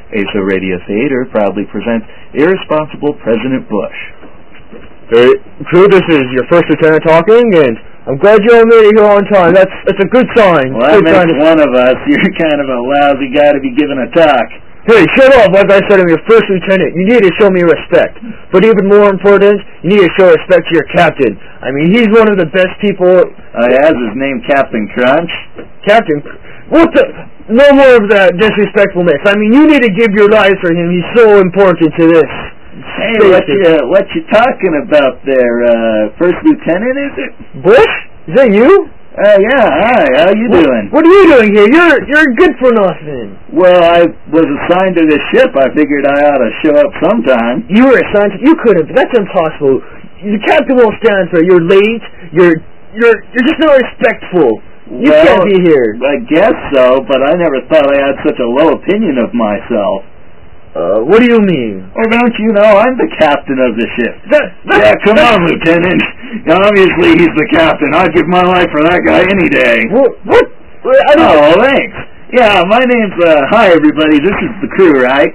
ASO Radio Theater proudly presents Irresponsible President Bush. Hey, crew, this is your first lieutenant talking, and I'm glad you all made it here on time. That's a good sign. Well, that makes one of us. You're kind of a lousy guy to be given a talk. Hey, shut up. Like I said, I'm your first lieutenant. You need to show me respect. But even more important, you need to show respect to your captain. I mean, he's one of the best people... Yeah, is his name Captain Crunch? Captain... What the... No more of that disrespectfulness. I mean, you need to give your life for him. He's so important to this. Hey, what you talking about there? First Lieutenant, is it? Bush? Is that you? Yeah, hi. How you doing? What are you doing here? You're good for nothing. Well, I was assigned to this ship. I figured I ought to show up sometime. You were assigned to... You couldn't. That's impossible. The captain won't stand for it. You're late. You're just not respectful. You can't be here. I guess so, but I never thought I had such a low opinion of myself. What do you mean? Well, don't you know I'm the captain of the ship? Yeah, come on, Lieutenant. Obviously, he's the captain. I'd give my life for that guy any day. What? Oh, thanks. Yeah, my name's, hi, everybody. This is the crew, right?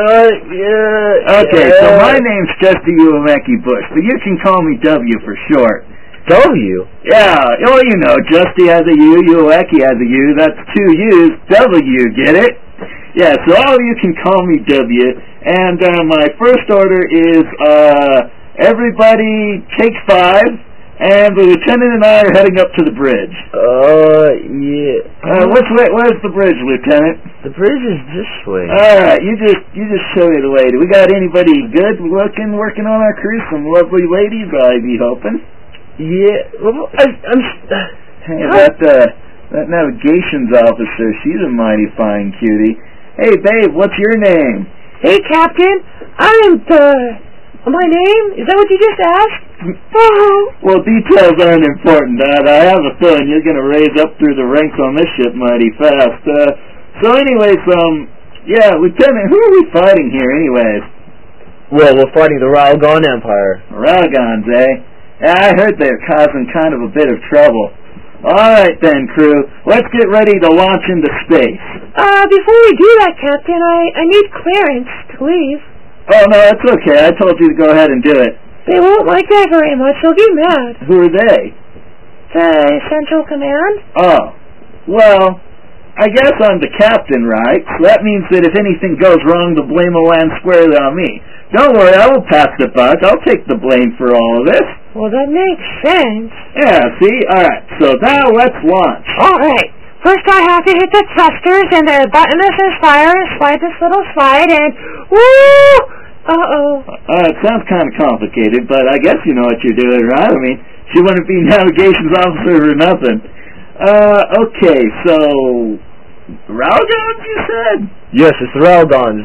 Yeah. Okay, so my name's Justy Uemeki Bush, but you can call me W for short. W? Yeah, oh, you know, Justy has a U, Uemeki has a U, that's two U's, W, get it? Yeah, so all of you can call me W, and my first order is, everybody take 5, and the lieutenant and I are heading up to the bridge. Yeah. Where's the bridge, Lieutenant? The bridge is this way. Alright, you just show me the way. Do we got anybody good working on our cruise? Some lovely ladies, I be hoping. Yeah, well, Hey, that navigations officer, she's a mighty fine cutie. Hey, babe, what's your name? Hey, Captain, my name? Is that what you just asked? Well, details aren't important, Dad. I have a feeling you're going to raise up through the ranks on this ship mighty fast. So anyways, yeah, Lieutenant, who are we fighting here anyways? Well, we're fighting the Ralgon Empire. Ralgons, eh? Yeah, I heard they're causing kind of a bit of trouble. Alright then, crew. Let's get ready to launch into space. Before we do that, Captain, I need clearance to leave. Oh, no, that's okay. I told you to go ahead and do it. They won't like that very much. They'll get mad. Who are they? The Central Command? Oh. Well, I guess I'm the captain, right? So that means that if anything goes wrong, the blame will land squarely on me. Don't worry, I will pass the buck. I'll take the blame for all of this. Well, that makes sense. Yeah, see? Alright, so now let's launch. Alright. First I have to hit the thrusters and the button that says fire and slide this little slide and... Woo! Uh-oh. It sounds kind of complicated, but I guess you know what you're doing, right? I mean, she wouldn't be navigations officer for nothing. Okay, so... Ralgons, you said? Yes, it's the Ralgons.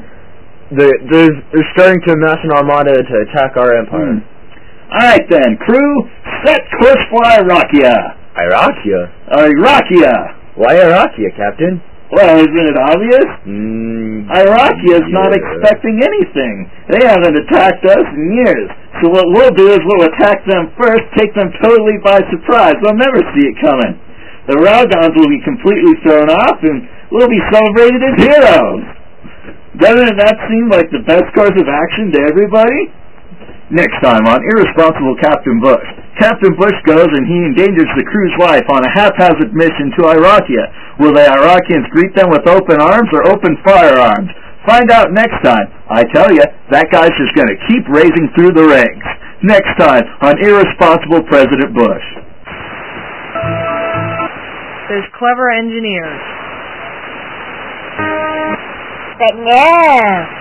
They're starting to amass an armada to attack our empire. Alright then, crew, set course for Irakia. Irakia. Why Irakia, Captain? Well, isn't it obvious? Irakia's not expecting anything. They haven't attacked us in years. So what we'll do is we'll attack them first, take them totally by surprise. They'll never see it coming. The Ralgons will be completely thrown off, and we'll be celebrated as heroes. Doesn't that seem like the best course of action to everybody? Next time on Irresponsible Captain Bush. Captain Bush goes and he endangers the crew's life on a haphazard mission to Irakia. Will the Irakians greet them with open arms or open firearms? Find out next time. I tell you, that guy's just going to keep raising through the ranks. Next time on Irresponsible President Bush. There's clever engineers. But no.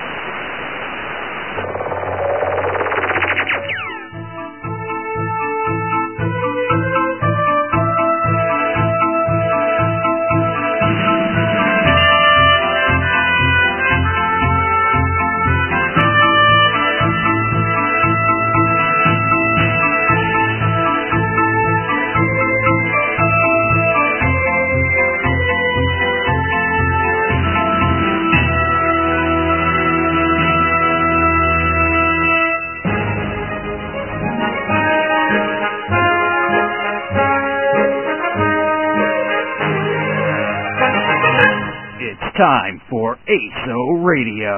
time for ASO Radio.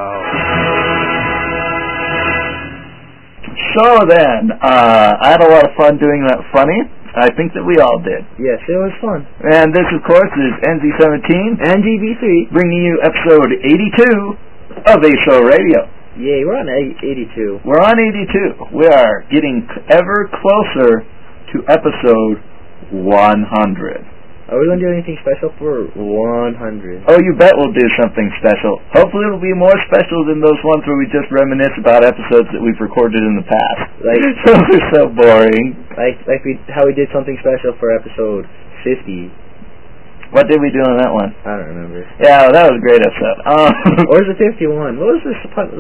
So then, I had a lot of fun doing that funny. I think that we all did. Yes, it was fun. And this, of course, is NZ17 and DB3 bringing you episode 82 of ASO Radio. Yay, we're on 82. We're on 82. We are getting ever closer to episode 100. Are we going to do anything special for 100? Oh, you bet we'll do something special. Hopefully it'll be more special than those ones where we just reminisce about episodes that we've recorded in the past. Like those are so boring. Like how we did something special for episode 50. What did we do on that one? I don't remember. Yeah, that was a great episode. Or was it 51? What was this?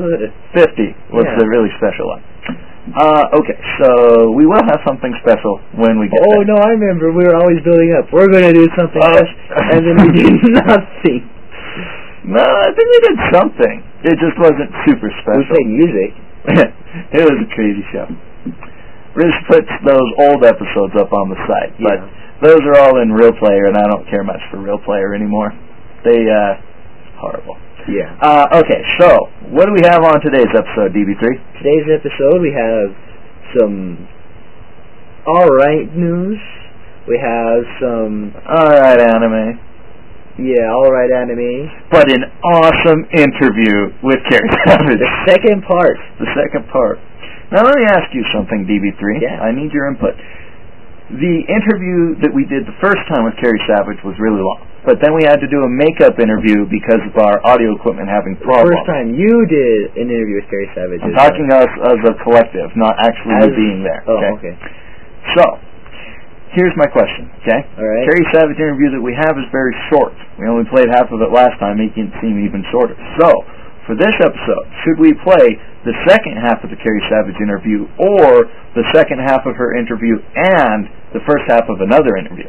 50 was the really special one. Okay, so we will have something special when we get there. Oh, no, I remember. We were always building up. We're going to do something special, and then we did nothing. No, I think we did something. It just wasn't super special. We played music. It was a crazy show. Riz puts those old episodes up on the site, but those are all in Real Player, and I don't care much for Real Player anymore. They, horrible. Yeah. Okay, so, what do we have on today's episode, DB3? Today's episode, we have some alright news. We have some... alright anime. Yeah, alright anime. But an awesome interview with Carrie Savage. The second part. The second part. Now, let me ask you something, DB3. Yeah. I need your input. The interview that we did the first time with Carrie Savage was really long. But then we had to do a makeup interview because of our audio equipment having problems. The first time you did an interview with Carrie Savage. I'm talking us as a collective, not actually being there. Oh, okay. So, here's my question, okay? All right. Carrie Savage interview that we have is very short. We only played half of it last time, making it seem even shorter. So, for this episode, should we play the second half of the Carrie Savage interview or the second half of her interview and the first half of another interview?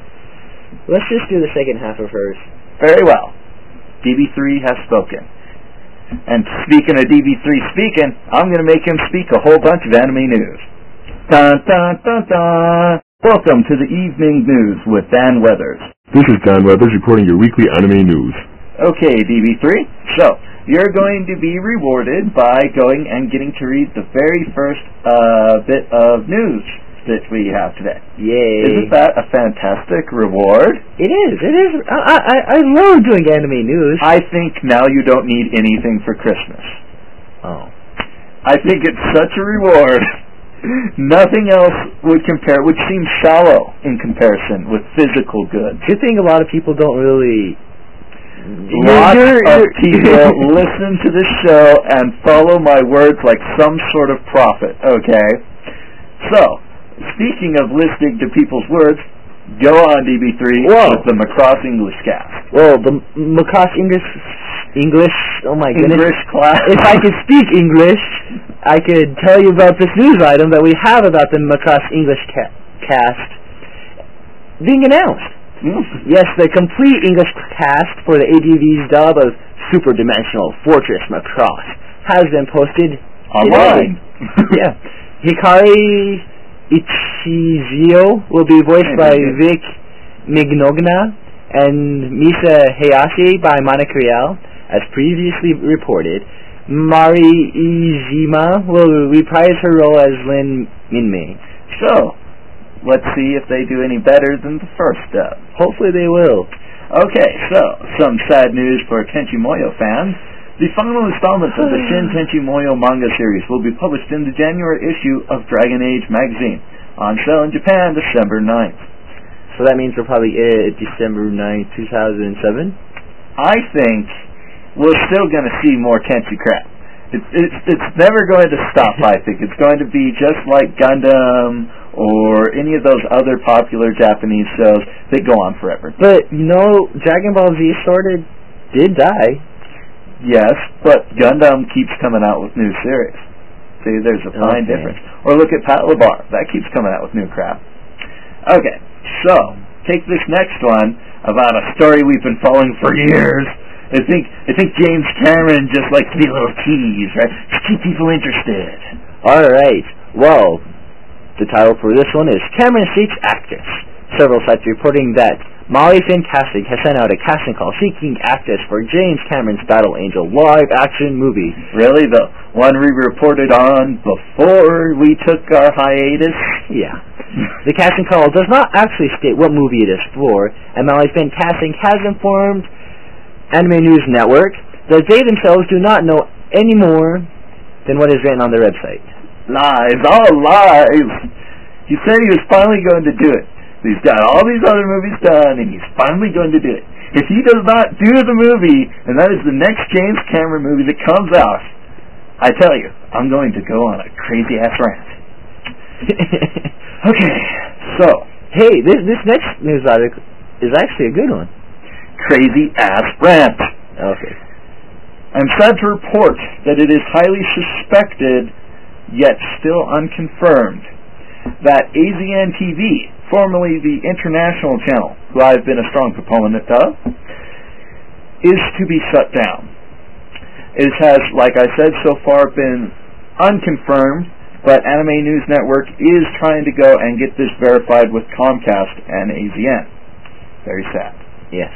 Let's just do the second half of hers. Very well. DB3 has spoken. And speaking of DB3 speaking, I'm going to make him speak a whole bunch of anime news. Dun, dun, dun, dun. Welcome to the evening news with Dan Weathers. This is Dan Weathers reporting your weekly anime news. Okay, DB3. So, you're going to be rewarded by going and getting to read the very first bit of news that we have today. Yay. Isn't that a fantastic reward? It is. It is. I love doing anime news. I think now you don't need anything for Christmas. Oh. I think it's such a reward. Nothing else would compare, would seem shallow in comparison with physical goods. Good thing a lot of people don't really... Lots of people listen to this show and follow my words like some sort of prophet, okay? So, speaking of listening to people's words, go on DB3 with the Macross English cast. Well, the Macross English, oh my goodness. English class. If I could speak English, I could tell you about this news item that we have about the Macross English cast being announced. Yes, the complete English cast for the ADV's dub of Super Dimensional Fortress Macross has been posted online. Yeah. Hikari Ichizio will be voiced by Vic Mignogna and Misa Hayashi by Monica Rial, as previously reported. Mari Iijima will reprise her role as Lin Minmei. So, let's see if they do any better than the first dub. Hopefully they will. Okay, so, some sad news for Tenchi Muyo fans. The final installment of the Shin Tenchi Muyo manga series will be published in the January issue of Dragon Age magazine, on sale in Japan December 9th. So that means we're probably December 9th, 2007? I think we're still going to see more Tenchi crap. It's never going to stop, I think. It's going to be just like Gundam or any of those other popular Japanese shows that go on forever. But, you know, Dragon Ball Z sort of did die. Yes, but Gundam keeps coming out with new series. See, there's a fine difference. Or look at Patlabar. That keeps coming out with new crap. Okay, so, take this next one about a story we've been following for years. I think James Cameron just likes to be a little tease, right? Just keep people interested. Alright, well, the title for this one is Cameron Seeks Actress. Several sites reporting that Molly Finn Casting has sent out a casting call seeking actors for James Cameron's Battle Angel live-action movie. Really? The one we reported on before we took our hiatus? Yeah. The casting call does not actually state what movie it is for, and Molly Finn Casting has informed Anime News Network that they themselves do not know any more than what is written on their website. Lies, all lies. He said he was finally going to do it. He's got all these other movies done, and he's finally going to do it. If he does not do the movie, and that is the next James Cameron movie that comes out, I tell you, I'm going to go on a crazy-ass rant. Okay, so. Hey, this next news article is actually a good one. Crazy-ass rant. Okay. I'm sad to report that it is highly suspected, yet still unconfirmed, that AZN TV, formerly the International Channel, who I've been a strong proponent of, is to be shut down. It has, like I said, so far been unconfirmed, but Anime News Network is trying to go and get this verified with Comcast and AZN. Very sad. Yes.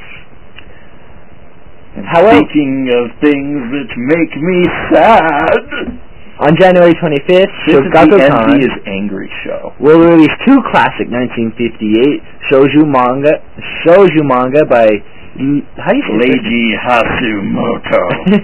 And speaking of things that make me sad, on January 25th, Shogakukan is Angry Show will release two classic 1958 shoujo manga by how do you say Leiji Hasumoto.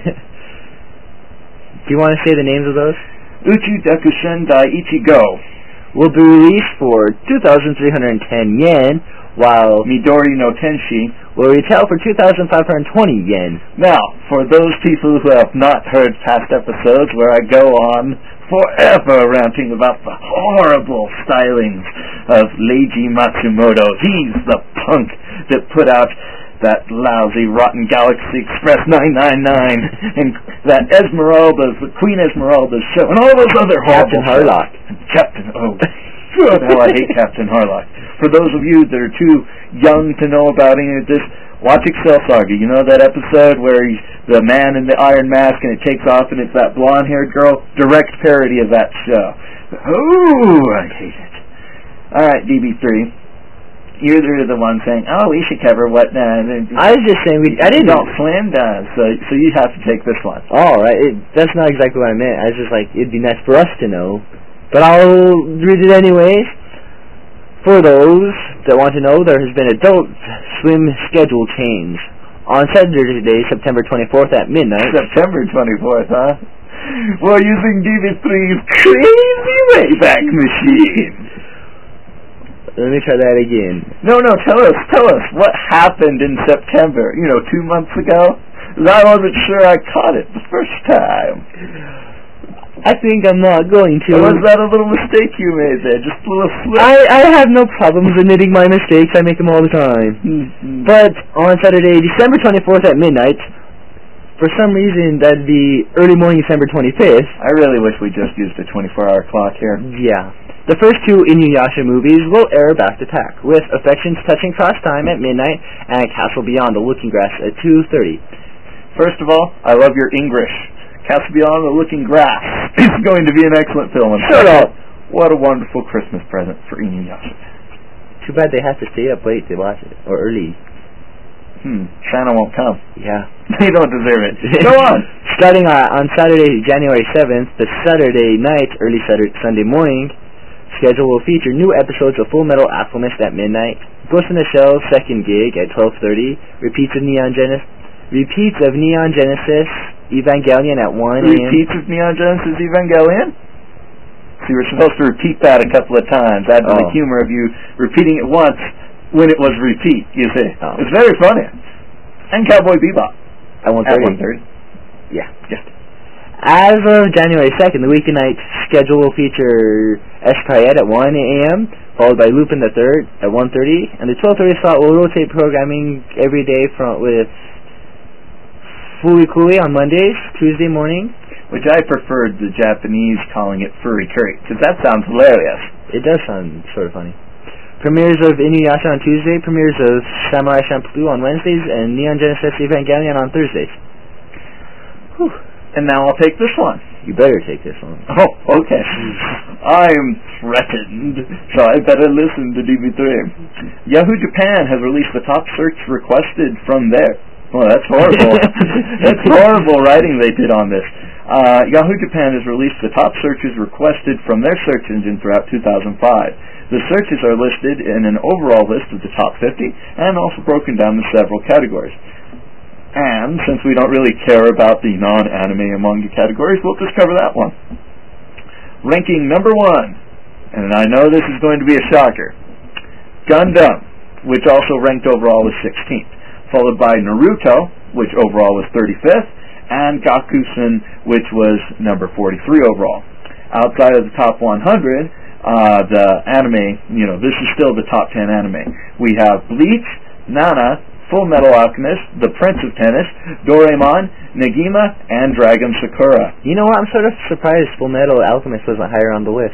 Do you want to say the names of those? Uchu Dekushin Dai Ichigo will be released for 2,310 yen, while Midori no Tenshi will retail for 2,520 yen. Now, for those people who have not heard past episodes where I go on forever ranting about the horrible stylings of Leiji Matsumoto, he's the punk that put out that lousy Rotten Galaxy Express 999 and that Esmeralda's, the Queen Esmeralda's show, and all those other Captain Harlock. Good hell, I hate Captain Harlock. For those of you that are too young to know about any of this, watch Excel Saga. You know that episode where he's the man in the iron mask and it takes off and it's that blonde-haired girl? Direct parody of that show. Oh, I hate it. Alright, DB3. You're the one saying, oh, we should cover what... I was just saying, I didn't... Adult Swim does, so you have to take this one. All right, that's not exactly what I meant. I was just like, it'd be nice for us to know. But I'll read it anyways. For those that want to know, there has been Adult Swim schedule change. On Saturday, September 24th at midnight... September 24th, huh? We're using DB3's crazy Wayback Machine. Let me try that again. No, tell us what happened in September, 2 months ago? I wasn't sure I caught it the first time. I think I'm not going to. Was that a little mistake you made there? Just a little slip? I have no problems admitting my mistakes. I make them all the time. But on Saturday, December 24th at midnight, for some reason that'd be early morning December 25th. I really wish we just used a 24-hour clock here. Yeah. The first two Inuyasha movies will air back-to-back, with Affections Touching Cross Time at midnight and Castle Beyond the Looking Glass at 2:30. First of all, I love your English. Castle Beyond the Looking Glass is going to be an excellent film. Shut up! What a wonderful Christmas present for Inuyasha. Too bad they have to stay up late to watch it, or early. Santa won't come. Yeah. They don't deserve it. Go on! Starting on Saturday, January 7th, the Saturday night, early Sunday morning, schedule will feature new episodes of Full Metal Alchemist at midnight, Ghost in the Shell second gig at 12:30, repeats of Neon Genesis Evangelion at 1 a.m. Repeats of Neon Genesis Evangelion? So you were supposed to repeat that a couple of times. Add to the humor of you repeating it once when it was repeat, you see. Oh. It's very funny. And Cowboy Bebop. At 1:30. 1:30. Yeah. As of January 2nd, the weeknight schedule will feature Escayette at 1 a.m., followed by Lupin the Third at 1:30, and the 12:30 slot will rotate programming every day with Furikuri on Mondays, Tuesday morning. Which I preferred the Japanese calling it Furikuri, because that sounds hilarious. It does sound sort of funny. Premieres of Inuyasha on Tuesday, premieres of Samurai Champloo on Wednesdays, and Neon Genesis Evangelion on Thursdays. Whew. And now I'll take this one. You better take this one. Oh, okay. I am threatened, so I better listen to DB3. Yahoo Japan has released the top search requested from there. Oh, that's horrible. That's horrible writing they did on this. Yahoo Japan has released the top searches requested from their search engine throughout 2005. The searches are listed in an overall list of the top 50 and also broken down into several categories. And since we don't really care about the non-anime and manga categories, we'll just cover that one. Ranking number 1, and I know this is going to be a shocker, Gundam, which also ranked overall as 16th, followed by Naruto, which overall was 35th, and Gakusen, which was number 43 overall. Outside of the top 100, the anime, this is still the top 10 anime. We have Bleach, Nana, Full Metal Alchemist, The Prince of Tennis, Doraemon, Negima, and Dragon Sakura. You know what? I'm sort of surprised Full Metal Alchemist wasn't higher on the list.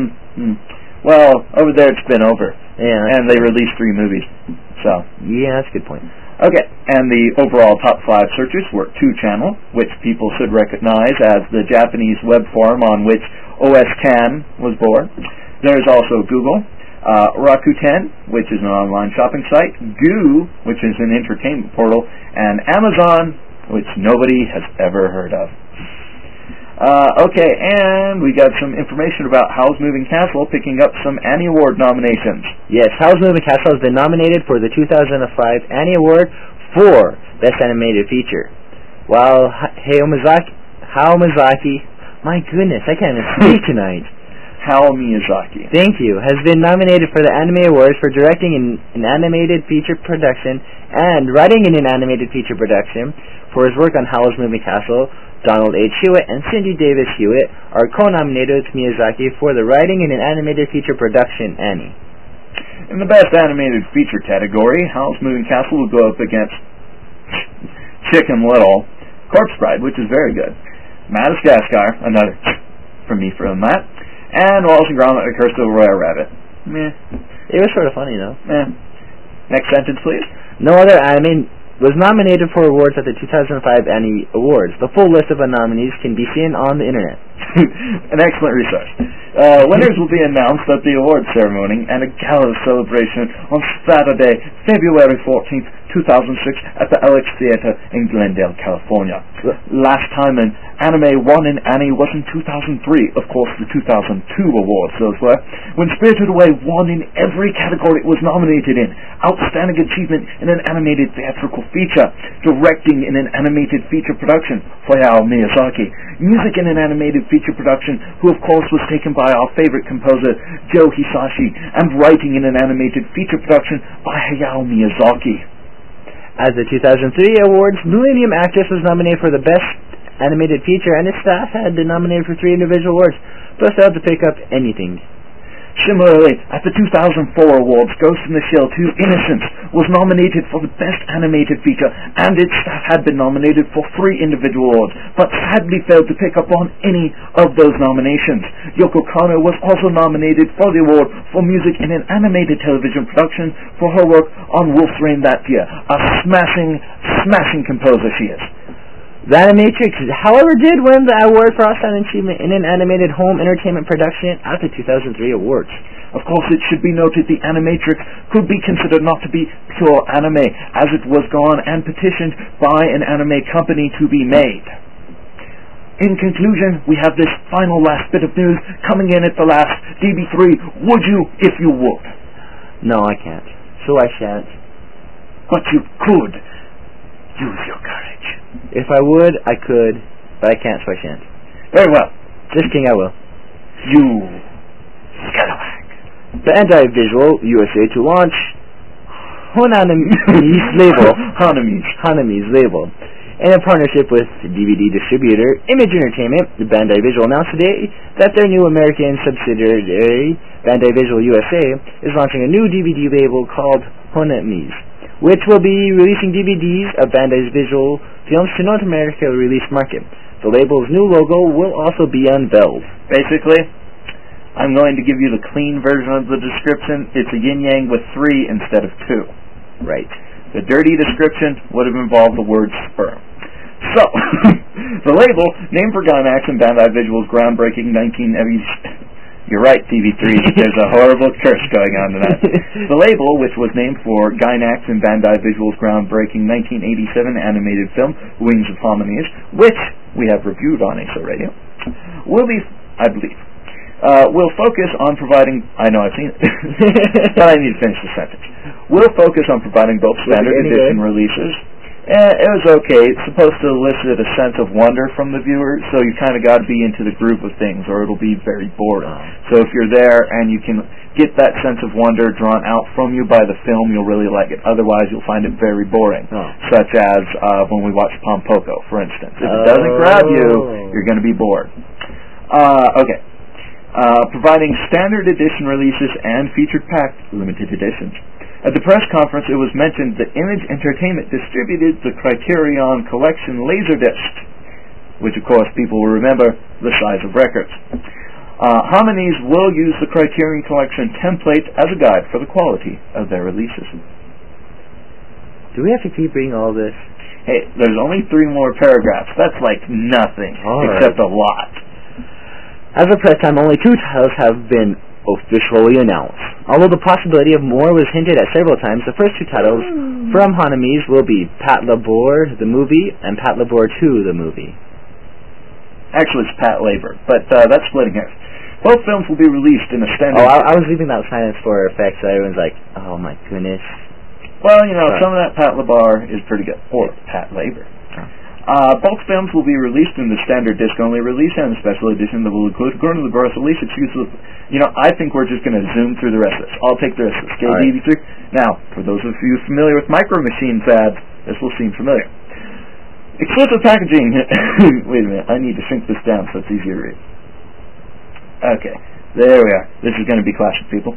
Well, over there it's been over. Yeah. And they released 3 movies. So. Yeah, that's a good point. Okay, and the overall top 5 searches were 2channel, which people should recognize as the Japanese web forum on which OS10 was born. There's also Google, Rakuten, which is an online shopping site, Goo, which is an entertainment portal, and Amazon, which nobody has ever heard of. Okay, and we got some information about Howl's Moving Castle picking up some Annie Award nominations. Yes, Howl's Moving Castle has been nominated for the 2005 Annie Award for Best Animated Feature. While Hayao Miyazaki, my goodness, I can't even speak tonight. Hayao Miyazaki. Thank you. Has been nominated for the Anime Awards for directing an animated feature production and writing in an animated feature production for his work on Howl's Moving Castle. Donald H. Hewitt and Cindy Davis Hewitt are co-nominated with Miyazaki for the writing in an animated feature production, Annie. In the Best Animated Feature category, Howl's Moving Castle will go up against Chicken Little, Corpse Bride, which is very good, Madagascar, another from me from that, and Wallace and Gromit: The Curse of the Royal Rabbit. Meh. It was sort of funny, though. Next sentence, please. No other anime was nominated for awards at the 2005 Annie Awards. The full list of the nominees can be seen on the internet. An excellent resource. Winners will be announced at the awards ceremony and a gala celebration on Saturday, February 14th, 2006 at the Alex Theater in Glendale, California. Last time an anime won in Annie was in 2003, of course the 2002 awards those were, when Spirited Away won in every category it was nominated in. Outstanding achievement in an animated theatrical feature, directing in an animated feature production for Hayao Miyazaki, music in an animated feature production, who of course was taken by our favorite composer Joe Hisaishi, and writing in an animated feature production by Hayao Miyazaki. At the 2003 awards, Millennium Actress was nominated for the Best Animated Feature, and its staff had been nominated for 3 individual awards, but failed to pick up anything. Similarly, at the 2004 awards, Ghost in the Shell 2 Innocence was nominated for the Best Animated Feature, and its staff had been nominated for 3 individual awards, but sadly failed to pick up on any of those nominations. Yoko Kanno was also nominated for the award for music in an animated television production for her work on Wolf's Rain that year. A smashing composer she is. The Animatrix, however, did win the award for Outstanding Achievement in an Animated Home Entertainment Production at the 2003 awards. Of course, it should be noted the Animatrix could be considered not to be pure anime, as it was gone and petitioned by an anime company to be made. In conclusion, we have this final last bit of news coming in at the last. DB3, would you if you would? No, I can't. So I shan't. But you could. Use your courage. If I would, I could, but I can't, so I shan't. Very well. Just kidding, I will. You scalawag. Bandai Visual USA to launch Hanami's label. Hanami's label. In a partnership with DVD distributor Image Entertainment, Bandai Visual announced today that their new American subsidiary, Bandai Visual USA, is launching a new DVD label called Hanami's, which will be releasing DVDs of Bandai's visual films to North America release market. The label's new logo will also be unveiled. Basically, I'm going to give you the clean version of the description. It's a yin-yang with 3 instead of 2. Right. The dirty description would have involved the word sperm. So, the label, named for Gainax and Bandai Visual's groundbreaking 1980s... You're right, TV3. There's a horrible curse going on tonight. The label, which was named for Gainax and Bandai Visual's groundbreaking 1987 animated film, Wings of Harmonies, which we have reviewed on ASO Radio, will be, I believe, will focus on providing... I know I've seen it, but I need to finish the sentence. Will focus on providing both standard edition releases. It was okay. It's supposed to elicit a sense of wonder from the viewer, so you kind of got to be into the groove of things, or it'll be very boring. So if you're there and you can get that sense of wonder drawn out from you by the film, you'll really like it. Otherwise, you'll find it very boring, such as when we watch Pompoko, for instance. If it doesn't grab you, you're going to be bored. Okay. Providing standard edition releases and featured pack limited editions. At the press conference, it was mentioned that Image Entertainment distributed the Criterion Collection Laserdisc, which of course people will remember the size of records. Harmonies will use the Criterion Collection template as a guide for the quality of their releases. Do we have to keep reading all this? Hey, there's only 3 more paragraphs. That's like nothing, except a lot. As of press time, only 2 titles have been officially announced. Although the possibility of more was hinted at several times, the first 2 titles from Hanamis will be Pat Labor, the movie, and Pat Labor 2, the movie. Actually, it's Pat Labor, but that's splitting hairs. Both films will be released in a standard... I was leaving that silence for effects, so everyone's like, oh my goodness. Well, you know, some of that Pat Labor is pretty good. Or Pat Labor. Both films will be released in the standard disc-only release and the special edition that will include, according to the gross release exclusive... You know, I think we're just going to zoom through the rest of this. I'll take the rest of this. Okay, DB3. Now, for those of you familiar with Micro Machines ads, this will seem familiar. Exclusive packaging... Wait a minute, I need to shrink this down so it's easier to read. Okay, there we are. This is going to be classic, people.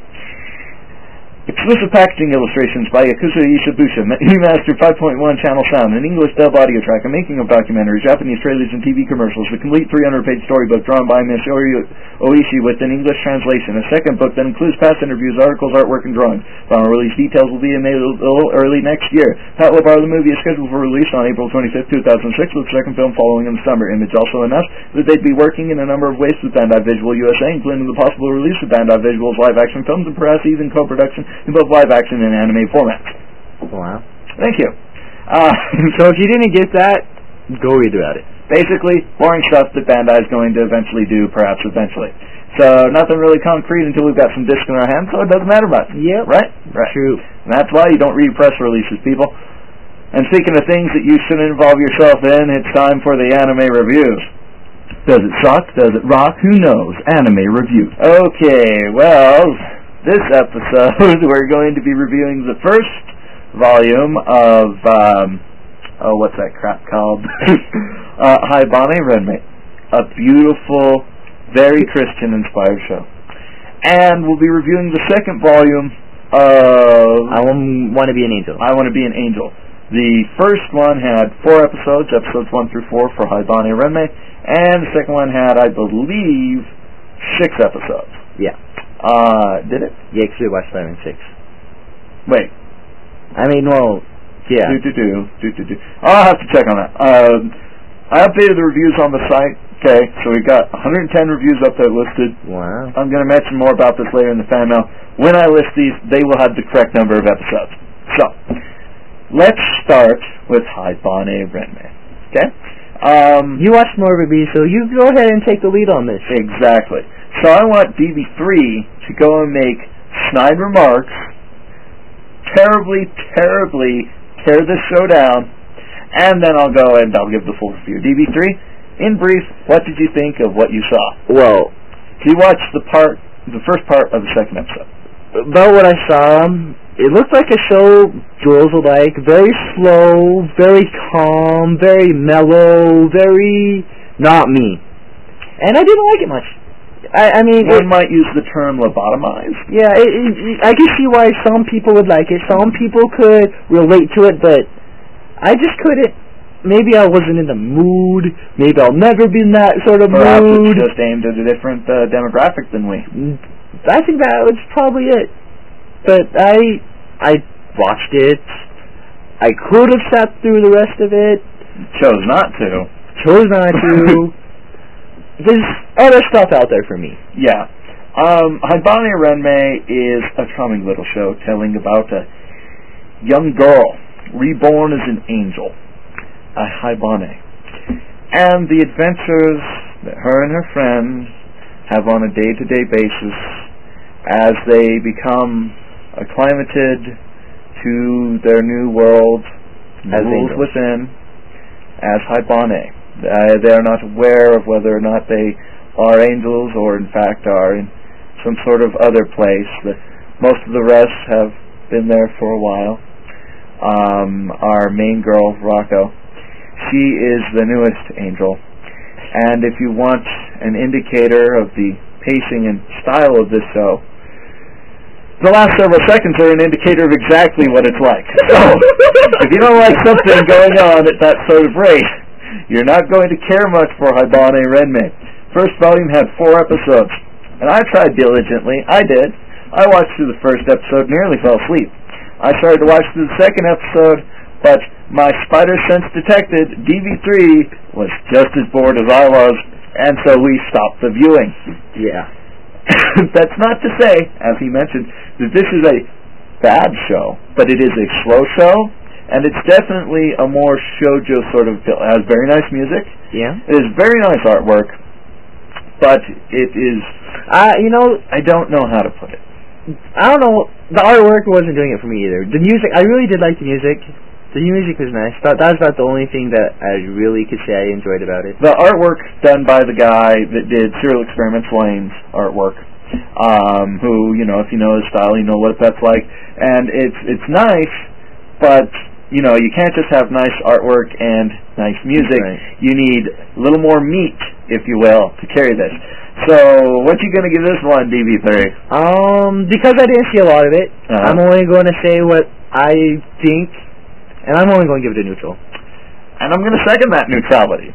Exclusive packaging illustrations by Yakuza Isabusha, Remaster 5.1 channel sound, an English dub audio track, a making of documentary, Japanese trailers and TV commercials, a complete 300-page storybook drawn by Masaori Oishi with an English translation, a second book that includes past interviews, articles, artwork, and drawings. Final release details will be made a little early next year. Pat Labor, the movie, is scheduled for release on April 25th, 2006, with the second film following in the summer. Image also announced that they'd be working in a number of ways with Bandai Visual USA, including the possible release of Bandai Visual's live-action films and perhaps even co-production in both live action and anime formats. Wow. Thank you. So if you didn't get that, go read about it. Basically, boring stuff that Bandai is going to eventually do, perhaps eventually. So nothing really concrete until we've got some discs in our hands, so it doesn't matter much. Yep. Right? True. And that's why you don't read press releases, people. And speaking of things that you shouldn't involve yourself in, it's time for the anime reviews. Does it suck? Does it rock? Who knows? Anime review. Okay, well... This episode, we're going to be reviewing the first volume of, what's that crap called? Haibane Renmei. A beautiful, very Christian-inspired show. And we'll be reviewing the second volume of... I Want to Be an Angel. I Want to Be an Angel. The first one had 4 episodes, episodes 1 through 4 for Haibane Renmei, and the second one had, I believe, 6 episodes. Yeah. Did it? Yeah, because we watched 5 and 6. Wait. I mean, well, yeah. I'll have to check on that. I updated the reviews on the site. Okay, so we've got 110 reviews up there listed. Wow. I'm going to mention more about this later in the fan mail. When I list these, they will have the correct number of episodes. So, let's start with Haibane Renmei. Okay? You watched more reviews, so you go ahead and take the lead on this. Exactly. So I want DB3 to go and make snide remarks, terribly tear this show down, and then I'll go and I'll give the full review. DB3, in brief, what did you think of what you saw? Well, you watched the first part of the second episode. About what I saw, it looked like a show girls would like. Very slow, very calm, very mellow, very not me. And I didn't like it much. I mean... One might use the term lobotomized. Yeah, I can see why some people would like it. Some people could relate to it, but I just couldn't. Maybe I wasn't in the mood. Maybe I'll never be in that sort of Perhaps mood. It's just aimed at a different demographic than we. I think that was probably it. But I watched it. I could have sat through the rest of it. Chose not to. Chose not to. There's other stuff out there for me. Yeah. Haibane Renmei is a charming little show telling about a young girl reborn as an angel, a Haibane, and the adventures that her and her friends have on a day-to-day basis as they become acclimated to their new world, As rules angels. within, as Haibane. They are not aware of whether or not they are angels or in fact are in some sort of other place. Most of the rest have been there for a while. Our main girl, Rocco, she is the newest angel. And if you want an indicator of the pacing and style of this show, the last several seconds are an indicator of exactly what it's like. So, if you don't like something going on at that sort of rate, you're not going to care much for Haibane Renmei. First volume had 4 episodes, and I tried diligently. I did. I watched through the first episode, nearly fell asleep. I started to watch through the second episode, but my spider sense detected DV3 was just as bored as I was, and so we stopped the viewing. Yeah. That's not to say, as he mentioned, that this is a bad show, but it is a slow show, and it's definitely a more shoujo sort of feel. It has very nice music. Yeah. It is very nice artwork, but it is... I don't know how to put it. I don't know. The artwork wasn't doing it for me either. The music, I really did like the music. The music was nice. That was about the only thing that I really could say I enjoyed about it. The artwork done by the guy that did Serial Experiments Lane's artwork, who, if you know his style, you know what that's like. And it's nice, but, you can't just have nice artwork and nice music. Right. You need a little more meat, if you will, to carry this. So, what you going to give this one, DB3? Because I didn't see a lot of it, Uh-huh. I'm only going to say what I think, and I'm only going to give it a neutral. And I'm going to second that neutrality.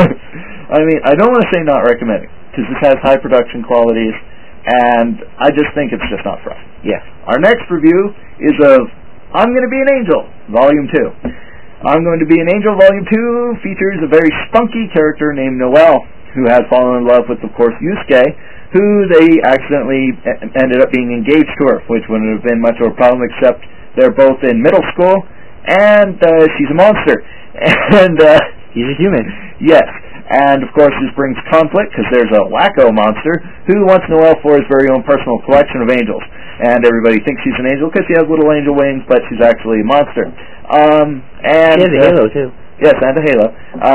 I mean, I don't want to say not recommending, because this has high production qualities, and I just think it's just not for us. Yeah. Our next review is of I'm Going to Be an Angel, Volume 2. I'm Going to Be an Angel, Volume 2 features a very spunky character named Noelle, who has fallen in love with, of course, Yusuke, who they accidentally ended up being engaged to her, which wouldn't have been much of a problem, except they're both in middle school, and she's a monster. And he's a human. Yes. And, of course, this brings conflict, because there's a wacko monster who wants Noelle for his very own personal collection of angels. And everybody thinks she's an angel because she has little angel wings, but she's actually a monster. And she has a halo, too. Yes, and a halo.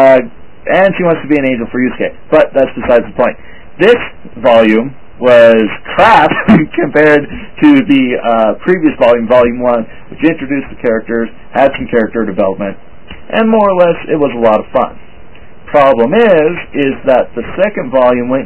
And she wants to be an angel for Yusuke. But that's besides the point. This volume was crap compared to the previous volume, Volume 1, which introduced the characters, had some character development, and more or less it was a lot of fun. Problem is that the second volume went,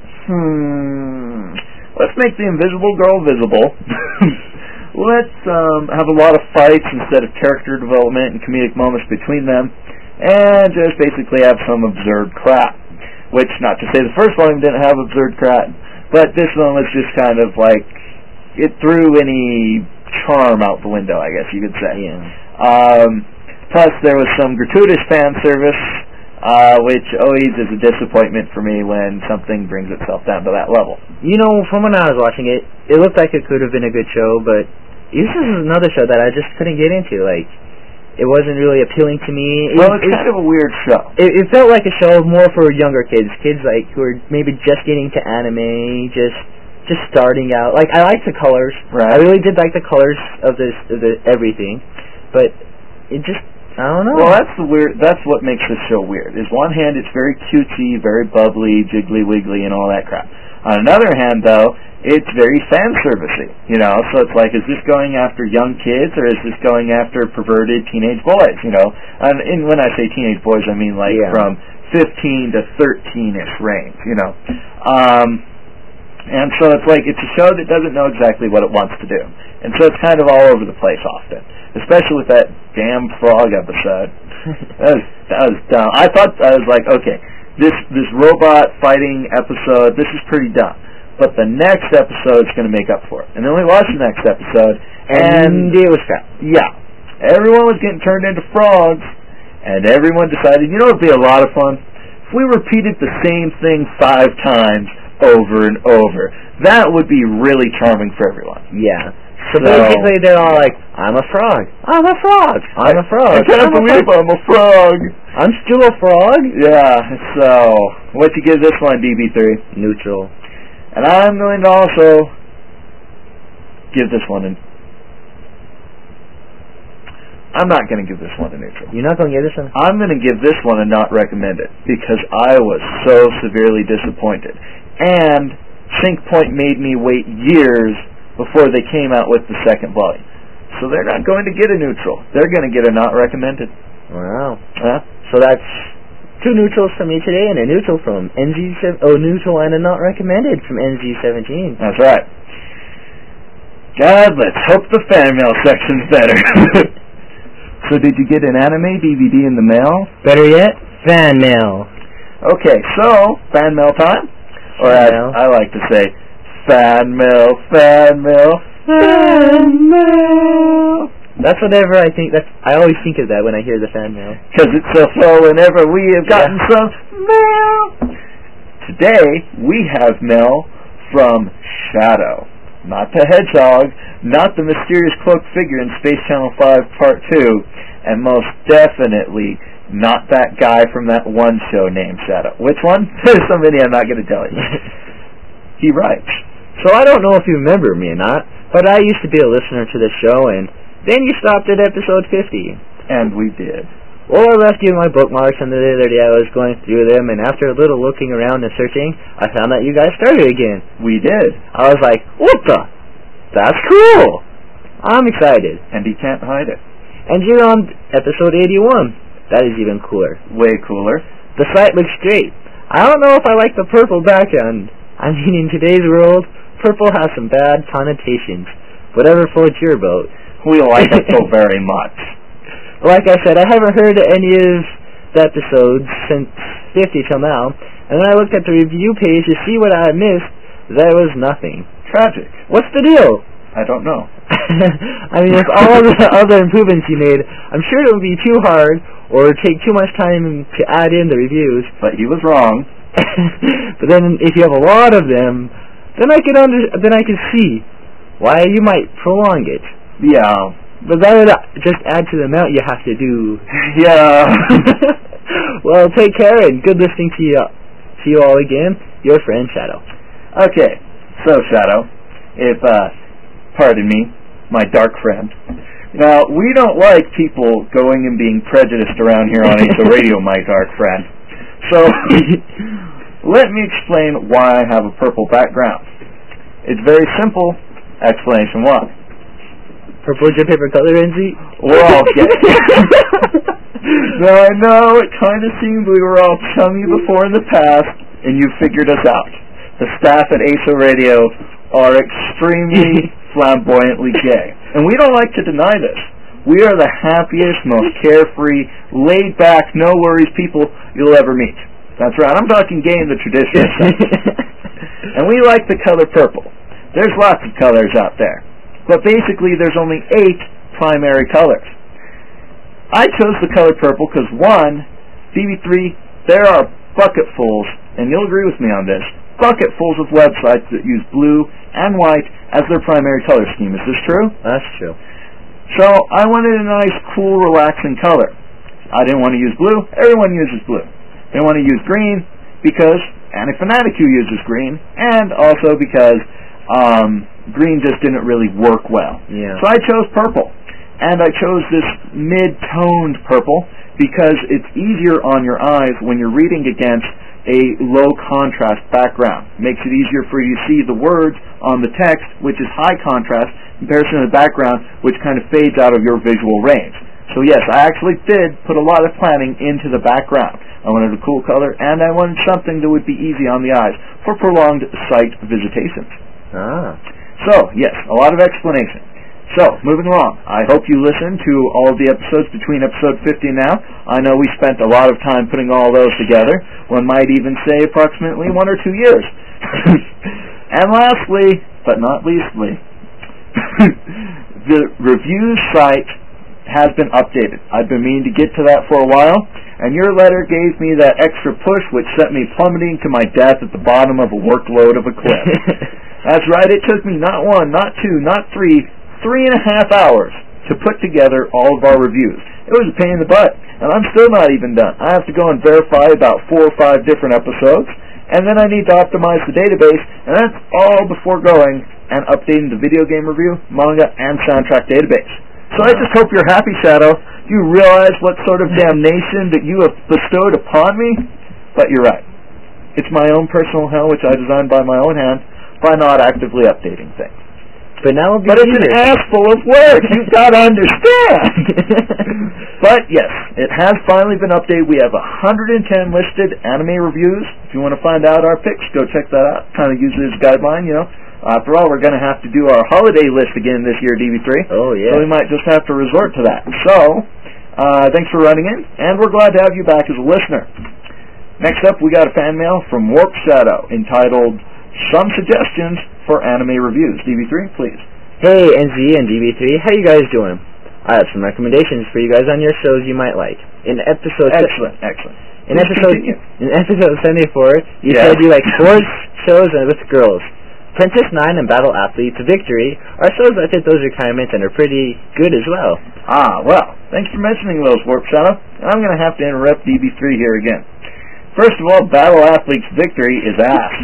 let's make the invisible girl visible. Let's have a lot of fights instead of character development and comedic moments between them, and just basically have some absurd crap. Which, not to say the first volume didn't have absurd crap, but this one was just kind of like, it threw any charm out the window, I guess you could say. Yeah. Plus, there was some gratuitous fan service, which always is a disappointment for me when something brings itself down to that level. From when I was watching it, it looked like it could have been a good show, but this is another show that I just couldn't get into. Like, it wasn't really appealing to me. Well, it's kind of a weird show. It felt like a show more for younger kids like who are maybe just getting into anime, just starting out. Like, I liked the colors. Right. I really did like the colors of everything, but it just, I don't know. Well, that's what makes this show weird. Is one hand it's very cutesy, very bubbly, jiggly wiggly, and all that crap. On another hand, though, it's very fan servicey. So it's like, is this going after young kids or is this going after perverted teenage boys? And when I say teenage boys, I mean like from 15 to 13ish range. And so it's like, it's a show that doesn't know exactly what it wants to do. And so it's kind of all over the place often. Especially with that damn frog episode. that was dumb. I was like, okay, this robot fighting episode, this is pretty dumb. But the next episode's going to make up for it. And then we watched the next episode, and it was crap. Yeah. Everyone was getting turned into frogs, And everyone decided, you know what would be a lot of fun? If we repeated the same thing 5 times over and over. That would be really charming for everyone. Yeah. So basically they're all like, I'm a frog. I'm a frog. I'm a frog. I can't believe I'm a frog. I'm still a frog? Yeah, so what you give this one, DB3? Neutral. And I'm going to also give this one an... I'm not going to give this one a neutral. You're not going to give this one? I'm going to give this one a not recommended because I was so severely disappointed. And Sync Point made me wait years before they came out with the second volume. So they're not going to get a neutral. They're going to get a not recommended. Wow. So that's 2 neutrals from me today and a neutral from neutral and a not recommended from NZ17. That's right. God, let's hope the fan mail section's better. So did you get an anime DVD in the mail? Better yet, fan mail. Okay, so fan mail time? Or as I like to say, fan mail, fan mail, fan mail. That's whatever I think. I always think of that when I hear the fan mail. Because it's so full whenever we have gotten some mail. Today, we have mail from Shadow. Not the hedgehog, not the mysterious cloaked figure in Space Channel 5 Part 2, and most definitely not that guy from that one show named Shadow. Which one? There's so many I'm not going to tell you. He writes, so I don't know if you remember me or not, but I used to be a listener to the show, and then you stopped at episode 50. And we did. Well, I left you my bookmarks, and the other day I was going through them, and after a little looking around and searching, I found that you guys started again. We did. I was like, what the? That's cool! I'm excited. And he can't hide it. And you're on episode 81. That is even cooler. Way cooler. The site looks great. I don't know if I like the purple background. I mean, in today's world, purple has some bad connotations. Whatever floats your boat. We like it so very much. Like I said, I haven't heard any of the episodes since 50 till now, and then I looked at the review page to see what I had missed. There was nothing. Tragic. What's the deal? I don't know. I mean, with all the other improvements you made, I'm sure it would be too hard or take too much time to add in the reviews. But he was wrong. But then, if you have a lot of them, then I could see why you might prolong it. Yeah. But that would just add to the amount you have to do. Yeah. Well, take care and good listening to you all again. Your friend Shadow. Okay, so Shadow, if pardon me, my dark friend. Now, we don't like people going and being prejudiced around here on ASO Radio, my dark friend. So, let me explain why I have a purple background. It's very simple. Explanation why. Purple is your favorite color, NZ? We're all gay. Now, I know it kind of seemed we were all chummy before in the past, and you figured us out. The staff at ASO Radio are extremely flamboyantly gay. And we don't like to deny this. We are the happiest, most carefree, laid-back, no-worries people you'll ever meet. That's right. I'm talking gay in the traditional sense. And we like the color purple. There's lots of colors out there. But basically, there's only 8 primary colors. I chose the color purple because, 1, DB3, there are bucketfuls, and you'll agree with me on this, bucketfuls of websites that use blue and white as their primary color scheme. Is this true? That's true. So, I wanted a nice, cool, relaxing color. I didn't want to use blue. Everyone uses blue. I didn't want to use green because Anti-Fanaticu uses green, and also because green just didn't really work well. Yeah. So I chose purple. And I chose this mid-toned purple because it's easier on your eyes when you're reading against a low-contrast background. Makes it easier for you to see the words on the text, which is high contrast, in comparison to the background, which kind of fades out of your visual range. So yes, I actually did put a lot of planning into the background. I wanted a cool color, and I wanted something that would be easy on the eyes for prolonged sight visitations. Ah. So, yes, a lot of explanation. So, moving along, I hope you listened to all of the episodes between episode 50 and now. I know we spent a lot of time putting all those together. One might even say approximately 1 or 2 years. And lastly, but not leastly, the review site has been updated. I've been meaning to get to that for a while, and your letter gave me that extra push which sent me plummeting to my death at the bottom of a workload of a cliff. That's right, it took me not 1, not 2, not 3, 3.5 hours to put together all of our reviews. It was a pain in the butt, and I'm still not even done. I have to go and verify about 4 or 5 different episodes, and then I need to optimize the database, and that's all before going and updating the video game review, manga, and soundtrack database. So I just hope you're happy, Shadow. You realize what sort of damnation that you have bestowed upon me? But you're right. It's my own personal hell, which I designed by my own hand, by not actively updating things. But now But it's an ass full of work. You've got to understand. But yes, it has finally been updated. We have 110 listed anime reviews. If you want to find out our picks, go check that out. Kind of use it as a guideline, you know. After all, we're going to have to do our holiday list again this year, DB3. Oh, yeah. So we might just have to resort to that. So, thanks for writing in, and we're glad to have you back as a listener. Next up, we got a fan mail from Warp Shadow entitled Some Suggestions for Anime Reviews. DB3, please. Hey, NZ and DB3, how you guys doing? I have some recommendations for you guys on your shows you might like. In episode... Excellent. In episode 74, you said you like sports shows and with girls. Princess 9 and Battle Athletes Victory are shows that fit those requirements and are pretty good as well. Well, thanks for mentioning those, Warp Shadow. I'm going to have to interrupt DB3 here again. First of all, Battle Athletes Victory is ass.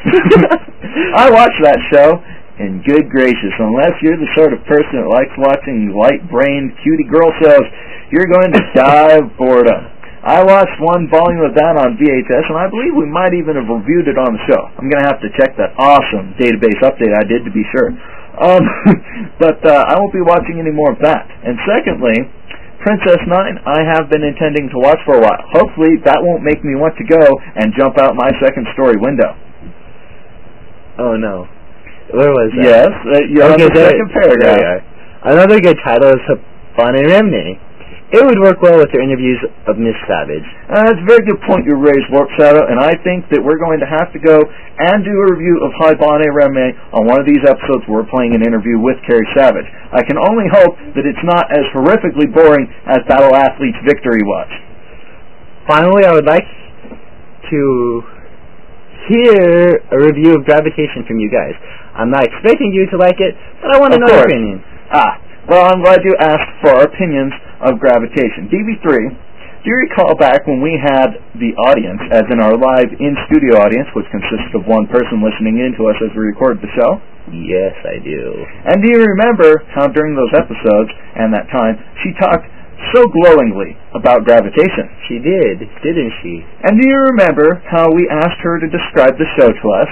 I watched that show, and good gracious, unless you're the sort of person that likes watching light-brained cutie girl shows, you're going to die of boredom. I watched 1 volume of that on VHS, and I believe we might even have reviewed it on the show. I'm going to have to check that awesome database update I did to be sure. But I won't be watching any more of that. And secondly, Princess 9 I have been intending to watch for a while. Hopefully that won't make me want to go and jump out my second story window. Oh no. Where was that? Yes, you're on the second paragraph. Yeah. Another good title is Habane Remne. It would work well with your interviews of Miss Savage. That's a very good point you raised, Warp Shadow, and I think that we're going to have to go and do a review of Habane Remne on one of these episodes where we're playing an interview with Carrie Savage. I can only hope that it's not as horrifically boring as Battle Athletes Victory was. Finally, I would like to hear a review of Gravitation from you guys. I'm not expecting you to like it, but I want to know your opinion. Well, I'm glad you asked for our opinions of Gravitation. DB3, do you recall back when we had the audience, as in our live in-studio audience, which consisted of 1 person listening in to us as we recorded the show? Yes, I do. And do you remember how during those episodes and that time, she talked so glowingly about Gravitation? She did, didn't she? And do you remember how we asked her to describe the show to us?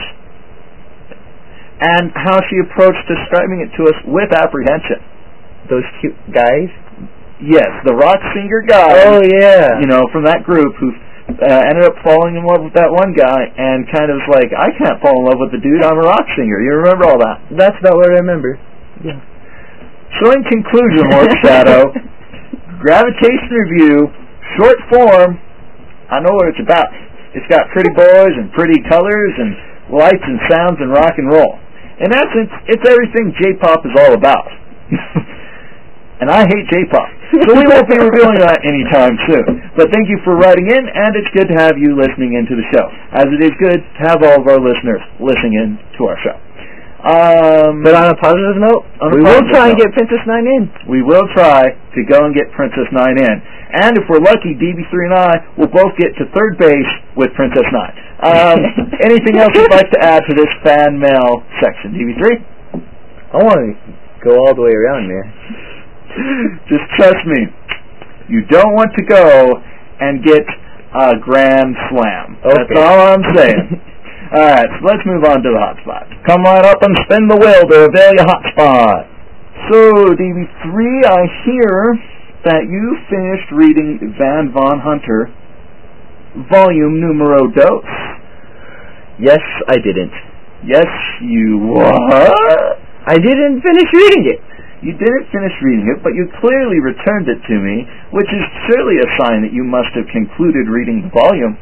And how she approached describing it to us with apprehension? Those cute guys? Yes, the rock singer guy. Oh, yeah. You know, from that group who ended up falling in love with that one guy and kind of was like, I can't fall in love with the dude, I'm a rock singer. You remember all that? That's about what I remember. Yeah. So in conclusion, Warp Shadow, Gravitation Review, short form, I know what it's about. It's got pretty boys and pretty colors and lights and sounds and rock and roll. In essence, it's everything J-pop is all about. And I hate J-pop, so we won't be reviewing that anytime soon. But thank you for writing in, and it's good to have you listening into the show, as it is good to have all of our listeners listening in to our show. But on a positive note, we will try and get Princess 9 in. We will try to go and get Princess 9 in. And if we're lucky, DB3 and I will both get to third base with Princess 9. Anything else you'd like to add to this fan mail section, DB3? I want to go all the way around, man. Just trust me. You don't want to go and get a grand slam. Okay. That's all I'm saying. Alright, so let's move on to the hotspot. Come right up and spin the wheel to reveal your hotspot. So, DB3, I hear that you finished reading Van Von Hunter, volume numero dos. Yes, I didn't. Yes, you what? I didn't finish reading it. You didn't finish reading it, but you clearly returned it to me, which is surely a sign that you must have concluded reading the volume.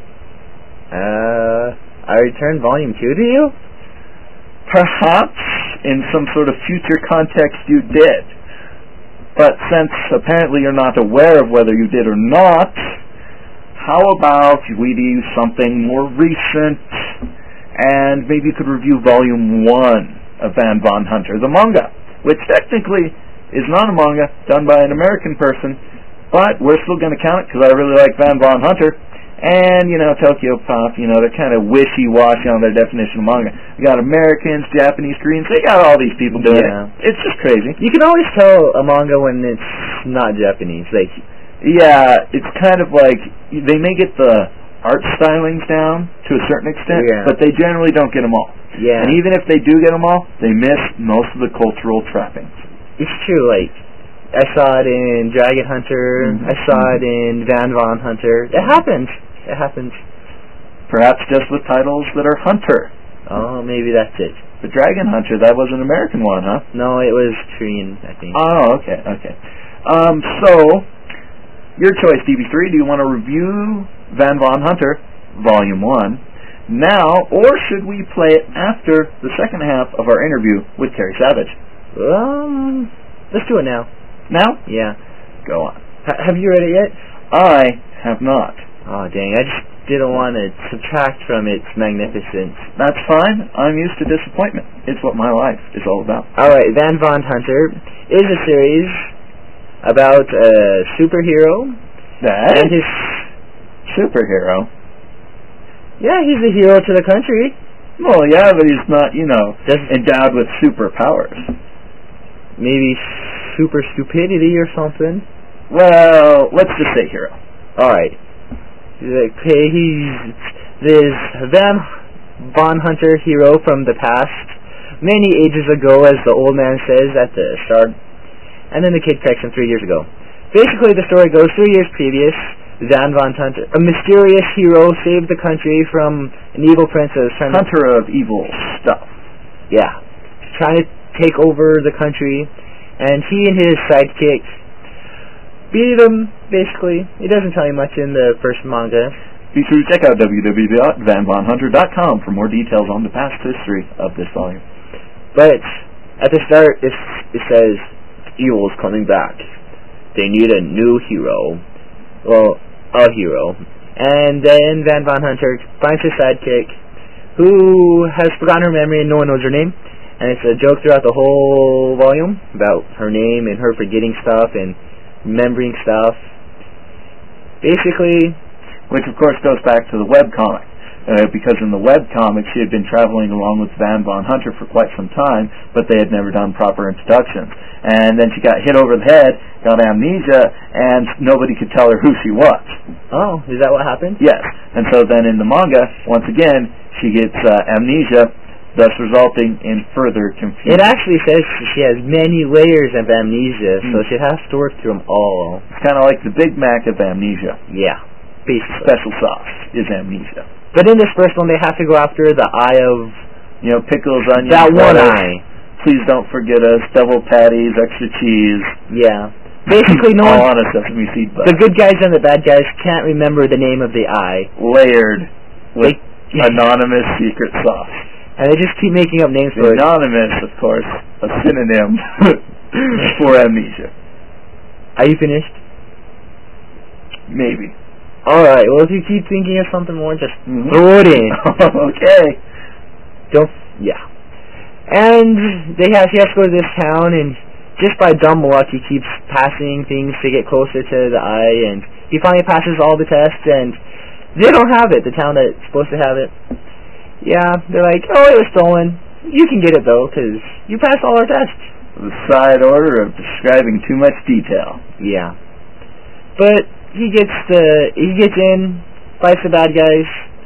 I returned volume 2 to you? Perhaps, in some sort of future context, you did. But since apparently you're not aware of whether you did or not, how about we do something more recent, and maybe you could review Volume 1 of Van Von Hunter, the manga, which technically is not a manga done by an American person, but we're still going to count it because I really like Van Von Hunter. And, Tokyo Pop, they're kind of wishy-washy on their definition of manga. You got Americans, Japanese, Koreans, they got all these people doing it. It's just crazy. You can always tell a manga when it's not Japanese. Yeah, it's kind of like, they may get the art stylings down to a certain extent, but they generally don't get them all. Yeah. And even if they do get them all, they miss most of the cultural trappings. It's true, I saw it in Dragon Hunter, I saw it in Van Von Hunter. It happens. Perhaps just with titles that are Hunter. Oh, maybe that's it. The Dragon Hunter, that was an American one, huh? No, it was Korean, I think. Oh, okay. So, your choice, DB3. Do you want to review Van Von Hunter, Volume 1, now, or should we play it after the second half of our interview with Terry Savage? Let's do it now. Now? Yeah. Go on. Have you read it yet? I have not. Oh, dang. I just didn't want to subtract from its magnificence. That's fine. I'm used to disappointment. It's what my life is all about. Alright, Van Von Hunter is a series about a superhero. And his... Superhero? Yeah, he's a hero to the country. Well, yeah, but he's not, endowed with superpowers. Maybe super stupidity or something. Well, let's just say hero. Alright. Okay, he's this Van Von Hunter hero from the past, many ages ago, as the old man says at the start, and then the kid corrects him 3 years ago. Basically, the story goes 3 years previous, Van Von Hunter, a mysterious hero, saved the country from an evil princess. Hunter of evil stuff. Yeah. Trying to take over the country, and he and his sidekick beat him, basically. It doesn't tell you much in the first manga. Be sure to check out www.vanvonhunter.com for more details on the past history of this volume. But at the start, it says, evil's coming back. They need a new hero. Well, a hero. And then Van Von Hunter finds his sidekick, who has forgotten her memory and no one knows her name. And it's a joke throughout the whole volume about her name and her forgetting stuff and remembering stuff. Basically, which of course goes back to the webcomic, because in the webcomic she had been traveling along with Van Von Hunter for quite some time, but they had never done proper introductions. And then she got hit over the head, got amnesia, and nobody could tell her who she was. Oh, is that what happened? Yes. And so then in the manga, once again, she gets amnesia, thus resulting in further confusion. It actually says she has many layers of amnesia, so she has to work through them all. It's kind of like the Big Mac of amnesia. Yeah. Basically. Special sauce is amnesia. But in this first one, they have to go after the eye of... pickles, onions... That one eye. Please don't forget us, double patties, extra cheese. Yeah. Basically, no one... all on a sesame seed bun. The good guys and the bad guys can't remember the name of the eye. Layered with anonymous secret sauce. And they just keep making up names for it. Anonymous, of course, a synonym for amnesia. Are you finished? Maybe. Alright, well if you keep thinking of something more, just throw it in. Okay. Yeah. And he has to go to this town, and just by dumb luck he keeps passing things to get closer to the eye, and he finally passes all the tests, and they don't have it, the town that's supposed to have it. Yeah, they're like, oh, it was stolen. You can get it, though, because you passed all our tests. The side order of describing too much detail. Yeah. But he gets in, fights the bad guys.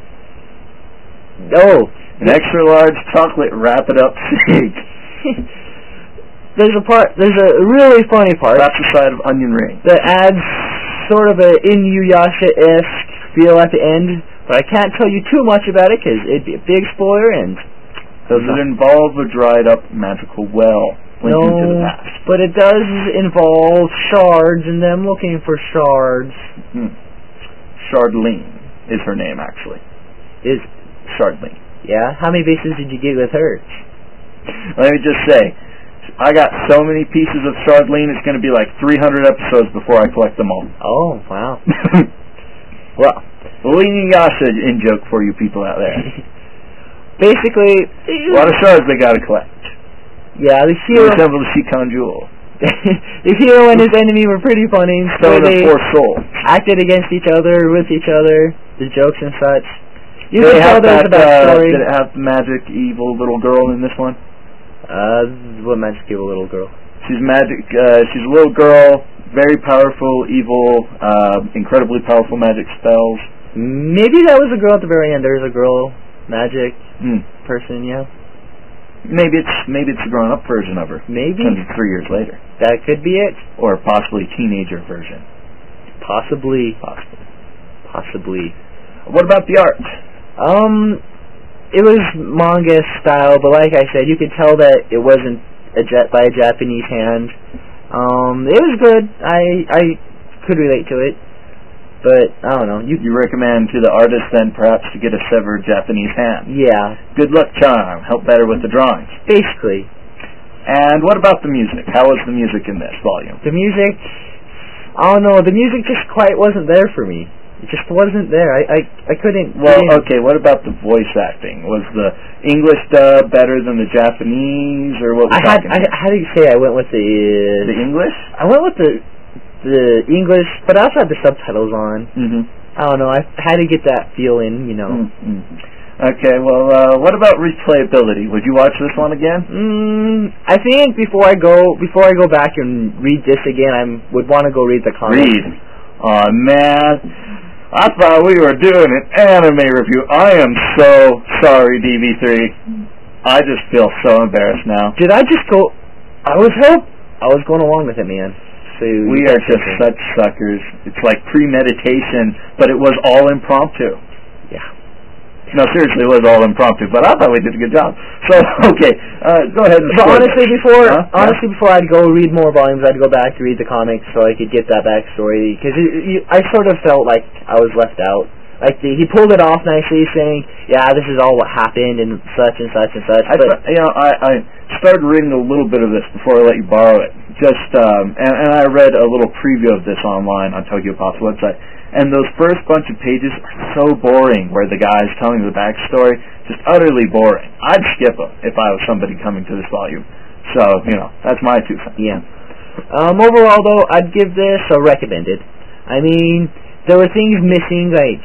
Oh. An extra large chocolate wrap-it-up shake. There's a really funny part. That's the side of onion ring. That adds sort of a Inuyasha-esque feel at the end. But I can't tell you too much about it because it'd be a big spoiler. And does it involve a dried-up magical well linking to the past? But it does involve shards and them looking for shards. Shardline is her name, actually. Is Shardline. Yeah? How many bases did you get with her? Let me just say, I got so many pieces of Shardlene, it's going to be like 300 episodes before I collect them all. Oh, wow. Well, Inuyasha in joke for you people out there. Basically, A lot of shards they got to collect. yeah, the They hero, resemble the Shikan Jewel. the hero and his enemy were pretty funny. Stone of They Four Souls. acted against each other, with each other, the jokes and such. You Did can tell there's a backstory. did it have the magic evil little girl in this one? What magic evil little girl? She's magic. She's a little girl, very powerful, evil, incredibly powerful magic spells. Maybe that was a girl at the very end. There's a girl magic person, yeah. Maybe it's a grown-up version of her. Maybe. 3 years later. That could be it. Or possibly teenager version. Possibly. Possibly. What about the art? It was manga style, but like I said, you could tell that it wasn't by a Japanese hand. It was good. I could relate to it, but I don't know. You recommend to the artist then perhaps to get a severed Japanese hand. Yeah. Good luck charm. Help better with the drawings. Basically. And what about the music? How was the music in this volume? The music, I don't know. The music just quite wasn't there for me. It just wasn't there. I couldn't. Well, okay. What about the voice acting? Was the English dub better than the Japanese, or what? How do you say? I went with the English. I went with the English, but I also had the subtitles on. I don't know. I had to get that feeling, you know. Okay. Well, what about replayability? Would you watch this one again? I think before I go back and read this again, I would want to go read the comic. Oh man. I thought we were doing an anime review. I am so sorry, DB3. I just feel so embarrassed now. Did I just go... I was going along with it, man. So we are just such suckers. It's like premeditation, but it was all impromptu. Yeah. No, seriously, it was all impromptu, but I thought we did a good job. So, okay, go ahead and... But honestly, before I'd go read more volumes, I'd go back to read the comics so I could get that backstory, because I sort of felt like I was left out. Like, he pulled it off nicely, saying, yeah, this is all what happened, and such and such and such. I started reading a little bit of this before I let you borrow it. And I read a little preview of this online on Tokyo Pop's website. And those first bunch of pages are so boring, where the guy's telling the backstory, just utterly boring. I'd skip them if I was somebody coming to this volume. So, that's my 2 cents. Yeah. Overall, though, I'd give this a recommended. I mean, there were things missing, like...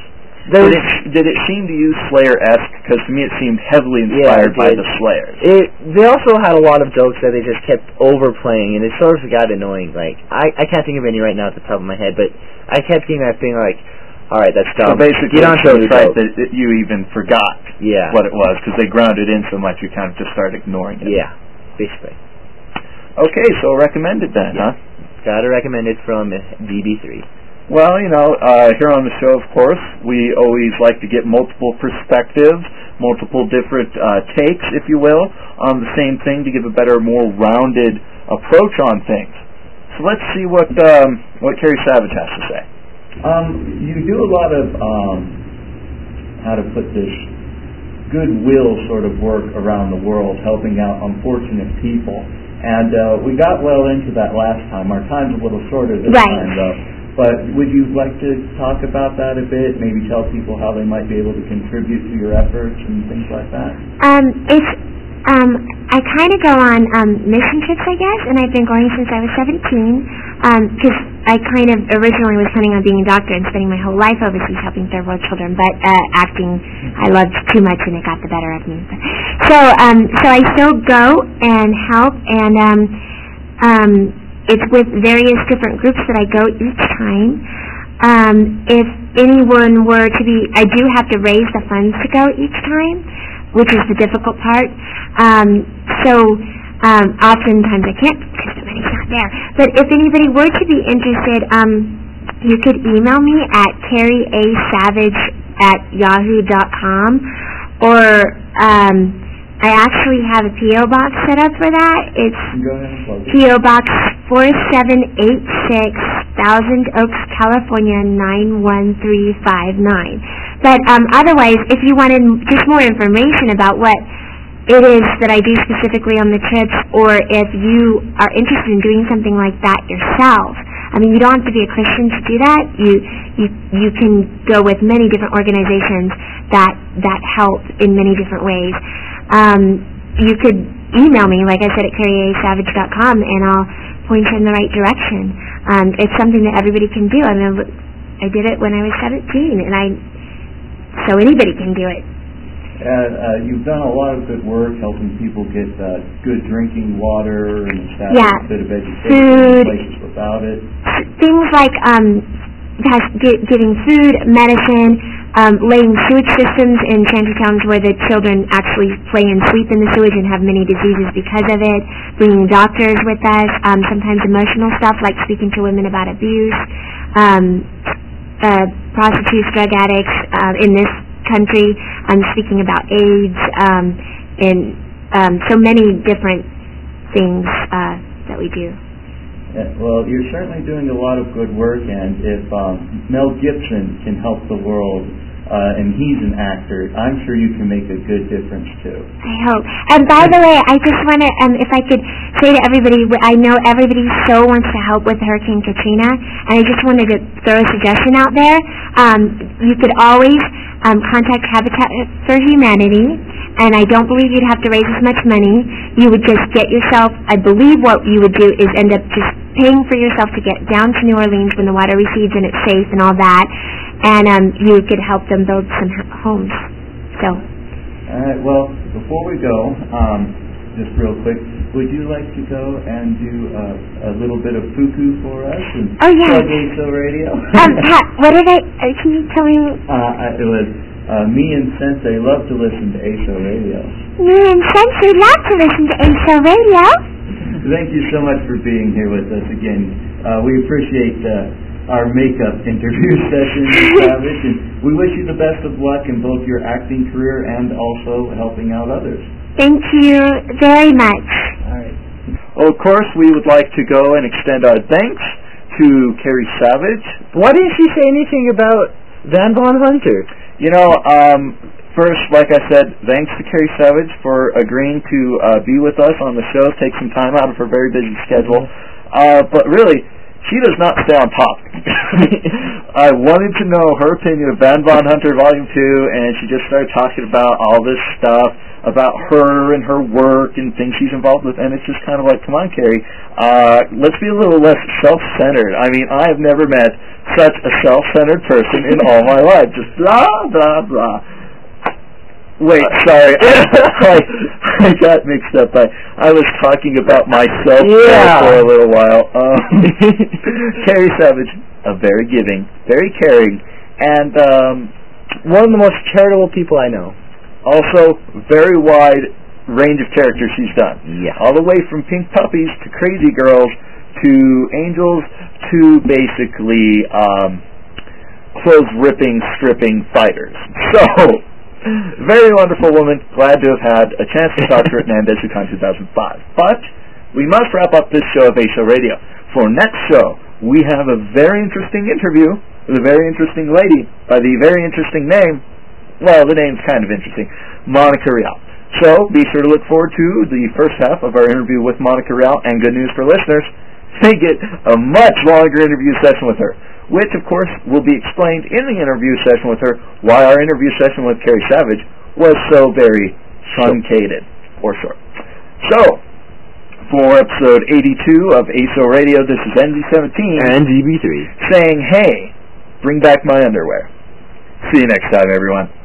Did it seem to you Slayer-esque? Because to me it seemed heavily inspired by the Slayers. They also had a lot of jokes that they just kept overplaying, and it sort of got annoying. Like, I can't think of any right now at the top of my head, but I kept getting that thing like, all right, that's dumb. So basically, it's so tight that you even forgot what it was, because they grounded in so much you kind of just started ignoring it. Yeah, basically. Okay, so recommended then, huh? Gotta recommend it from DB3. Well, here on the show, of course, we always like to get multiple perspectives, multiple different takes, if you will, on the same thing to give a better, more rounded approach on things. So let's see what Kerry Savage has to say. You do a lot of, how to put this, goodwill sort of work around the world, helping out unfortunate people. And we got well into that last time. Our time's a little shorter this time, though. But would you like to talk about that a bit? Maybe tell people how they might be able to contribute to your efforts and things like that? I kind of go on mission trips, I guess, and I've been going since I was 17, because I kind of originally was planning on being a doctor and spending my whole life overseas helping third world children, but acting I loved too much and it got the better of me. So I still go and help, and it's with various different groups that I go each time. If anyone were to be, I do have to raise the funds to go each time, which is the difficult part. Oftentimes I can't because the money's not there. But if anybody were to be interested, you could email me at carriesavage@yahoo.com, or I actually have a P.O. box set up for that. It's P.O. Box 4786, Thousand Oaks, California 91359. But otherwise, if you wanted just more information about what it is that I do specifically on the trips, or if you are interested in doing something like that yourself. I mean, you don't have to be a Christian to do that. You can go with many different organizations that help in many different ways. You could email me, like I said, at carrieasavage.com, and I'll point you in the right direction. It's something that everybody can do. I mean, I did it when I was 17, so anybody can do it. And you've done a lot of good work helping people get good drinking water and establish a bit of education in places without it. Things like giving food, medicine, laying sewage systems in shantytowns where the children actually play and sleep in the sewage and have many diseases because of it, bringing doctors with us, sometimes emotional stuff like speaking to women about abuse, prostitutes, drug addicts in this country, speaking about AIDS, and so many different things that we do. Well, you're certainly doing a lot of good work, and if Mel Gibson can help the world, and he's an actor, I'm sure you can make a good difference too. I hope. And by the way, I just want to, if I could say to everybody, I know everybody so wants to help with Hurricane Katrina, and I just wanted to throw a suggestion out there. You could always contact Habitat for Humanity, and I don't believe you'd have to raise as much money. You would just get yourself, I believe what you would do is end up just paying for yourself to get down to New Orleans when the water recedes and it's safe and all that, and you could help them build some homes. So. All right, well, before we go, just real quick, would you like to go and do a little bit of fuku for us? And plug ASO Radio? What did can you tell me? It was me and Sensei love to listen to ASO Radio. Me and Sensei love to listen to ASO Radio. Thank you so much for being here with us again. We appreciate our makeup interview session, Savage, and we wish you the best of luck in both your acting career and also helping out others. Thank you very much. All right. Well, of course, we would like to go and extend our thanks to Carrie Savage. Why didn't she say anything about Van Von Hunter? You know, first, like I said, thanks to Carrie Savage for agreeing to be with us on the show, take some time out of her very busy schedule. But really, she does not stay on topic. I wanted to know her opinion of Van Von Hunter Volume 2, and she just started talking about all this stuff, about her and her work and things she's involved with, and it's just kind of like, come on, Carrie, let's be a little less self-centered. I mean, I have never met such a self-centered person in all my life. Just blah, blah, blah. Wait, sorry, I got mixed up. I was talking about myself for a little while. Carrie Savage, very giving, very caring, and one of the most charitable people I know. Also, very wide range of characters she's done. Yeah. All the way from Pink Puppies to Crazy Girls to Angels to basically clothes-ripping, stripping fighters. So, very wonderful woman. Glad to have had a chance to talk to her at NAMDESUCON 2005. But we must wrap up this show of ASO Radio. For next show, we have a very interesting interview with a very interesting lady by the very interesting name. Well, the name's kind of interesting. Monica Rial. So, be sure to look forward to the first half of our interview with Monica Rial, and good news for listeners, they get a much longer interview session with her, which, of course, will be explained in the interview session with her why our interview session with Carrie Savage was so very truncated, or short. So, for episode 82 of ASO Radio, this is NG17 and DB3 saying, hey, bring back my underwear. See you next time, everyone.